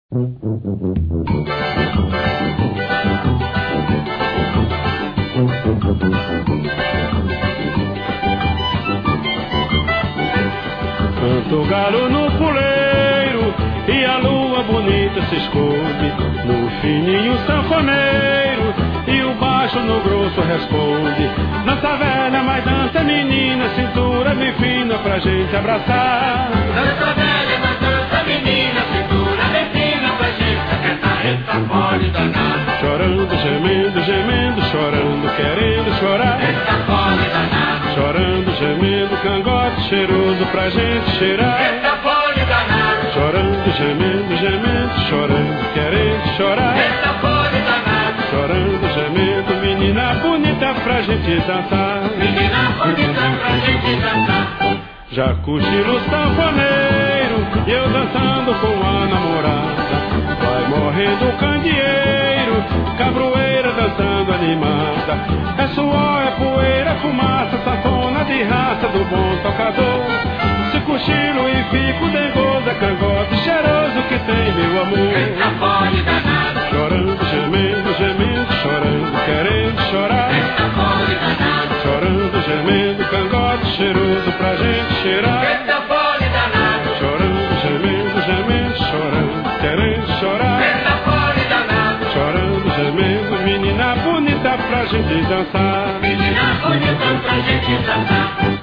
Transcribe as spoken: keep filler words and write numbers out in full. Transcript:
Canta o galo no puleiro e a lua bonita se esconde no fininho sanfoneiro e o baixo no grosso responde. Dança velha, mas dança menina, cintura bem fina pra gente abraçar. Dança velha, mas dança menina, cintura bem fina pra gente apertar. Eita, pode danar. Chorando, gemendo, gemendo, chorando, querendo chorar. Eita, pode danar. Chorando, gemendo, cangote cheiroso pra gente cheirar. Eita, pode danar. Chorando, gemendo, gemendo, chorando, querendo chorar. Eita, pode danar. Chorando, gemendo, menina bonita pra gente dançar. Menina bonita pra gente dançar. Já cochilo sanfoneiro e eu dançando com a namorada. Vai morrendo o candeeiro, cabroeira dançando animada. É suor, é poeira, é fumaça, sanfona de raça do bom tocador. Se cochilo e fico dengoso, é cangote cheiroso que tem meu amor. Eita, pode danar. Chorando, gemendo, gemendo, chorando, querendo chorar. Eita, pode danar. Chorando, gemendo, cangote cheiroso pra gente cheirar. Eita, pode danar. Chorando, gemendo, gemendo, chorando, querendo chorar. Eita, pode danar. Chorando, gemendo, menina bonita pra gente dançar. Menina bonita pra gente dançar.